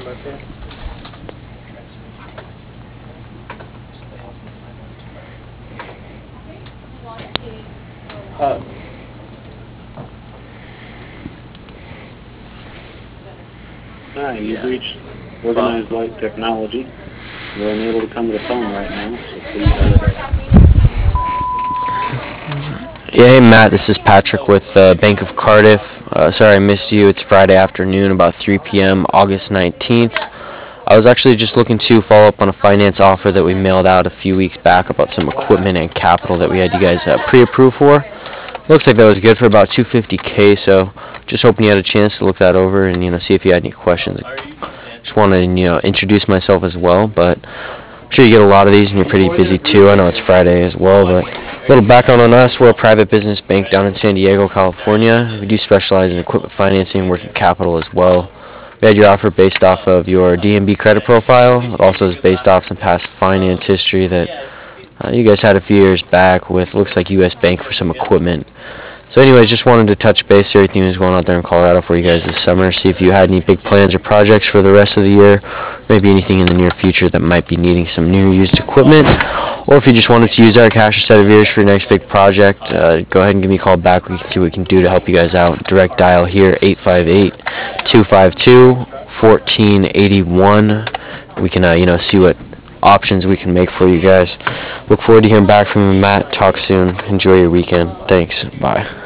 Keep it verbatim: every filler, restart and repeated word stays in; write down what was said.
Uh, Hi, you've reached Organized Light Technology. We're unable to come to the phone right now, so please hold it. Yeah, hey Matt, this is Patrick with uh, Bank of Cardiff. Uh, sorry I missed you. It's Friday afternoon, about three p.m., August nineteenth. I was actually just looking to follow up on a finance offer that we mailed out a few weeks back about some equipment and capital that we had you guys uh, pre-approved for. Looks like that was good for about two hundred fifty K, so just hoping you had a chance to look that over and, you know, see if you had any questions. Just wanted to, you know, introduce myself as well, but I'm sure you get a lot of these and you're pretty busy too. I know it's Friday as well, but a little background on us. We're a private business bank down in San Diego, California. We do specialize in equipment financing and working capital as well. We had your offer based off of your D N B credit profile. It also is based off some past finance history that uh, you guys had a few years back with, looks like U S Bank for some equipment. So anyways, just wanted to touch base, see everything was going out there in Colorado for you guys this summer, see if you had any big plans or projects for the rest of the year, maybe anything in the near future that might be needing some new used equipment, or if you just wanted to use our cash or set of years for your next big project, uh, go ahead and give me a call back. We can see what we can do to help you guys out. Direct dial here, eight five eight, two five two, one four eight one. We can, uh, you know, see what options we can make for you guys. Look forward to hearing back from you, Matt. Talk soon. Enjoy your weekend. Thanks. Bye.